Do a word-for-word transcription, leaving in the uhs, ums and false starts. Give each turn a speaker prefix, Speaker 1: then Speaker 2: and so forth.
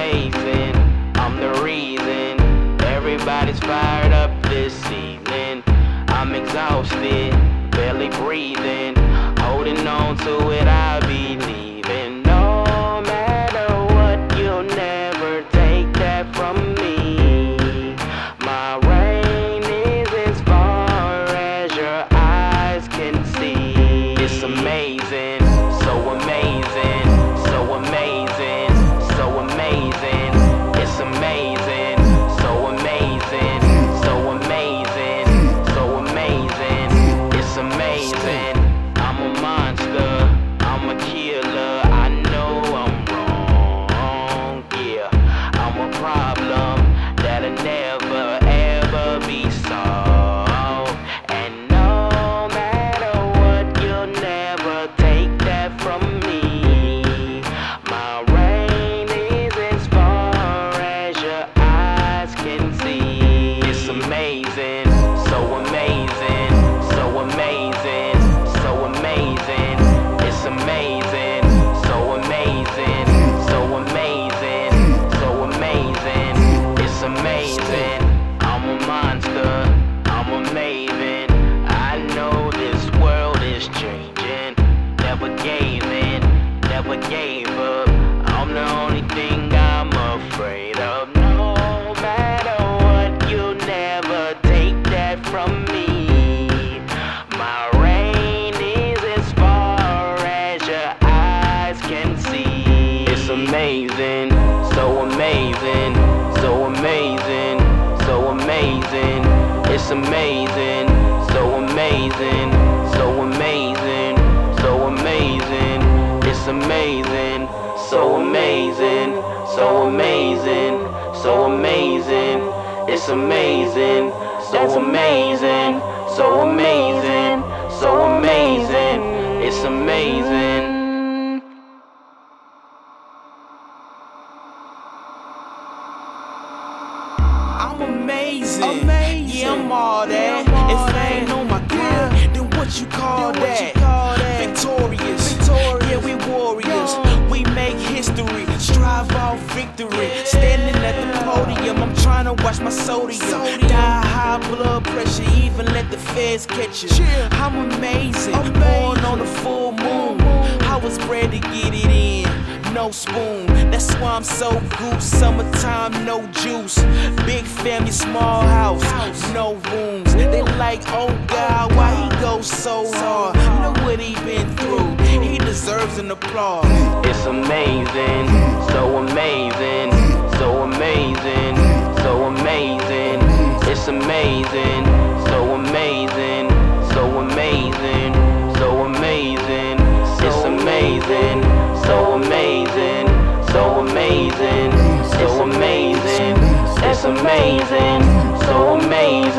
Speaker 1: amazing. I'm the reason everybody's fired up this evening. I'm exhausted, barely breathing, holding on to it, I believe in. No matter what, you'll never take that from me. My reign is as far as your eyes can see. It's amazing, so amazing, so amazing, so amazing. It's amazing, so amazing, so amazing, so amazing. It's amazing. I'm a monster, I'm a killer. I know I'm wrong, yeah. I'm a problem that'll never ever be solved. And no matter what, you'll never take that from me. My reign is as far as your eyes can see. It's amazing, so amazing, so amazing, so amazing. It's amazing, so amazing, so amazing, so amazing. It's amazing. I'm a monster, I'm a maven. I know this world is changing. Never gave in, never gave up. I'm the only thing I'm afraid of. No matter what, you'll never take that from me. My reign is as far as your eyes can see. It's amazing, so amazing, so amazing, so amazing. It's amazing, so amazing, so amazing, so amazing. It's amazing, so amazing, so amazing, so amazing. It's amazing, so amazing, so amazing, so amazing. It's amazing.
Speaker 2: I'm amazing. amazing. Yeah, I'm all that. I'm all if I ain't on my grind, yeah. then what you call then that? You call that? Victorious. Victorious. Yeah, we warriors. Yo. We make history. Strive out victory. Yeah. Standing at the podium, I'm trying to watch my sodium. sodium. Die high blood pressure, even let the feds catch you. Yeah. I'm amazing. amazing. Born on the full moon. I was bred to get it in. No spoon, that's why I'm so goose. Summertime, no juice. Big family, small house, no rooms. They like, oh God, why he goes so hard? You know what he been through, he deserves an applause.
Speaker 1: It's amazing, so amazing, so amazing, so amazing. It's amazing, so amazing, so amazing, so amazing. It's amazing, so amazing, so amazing, so amazing. It's amazing, so amazing.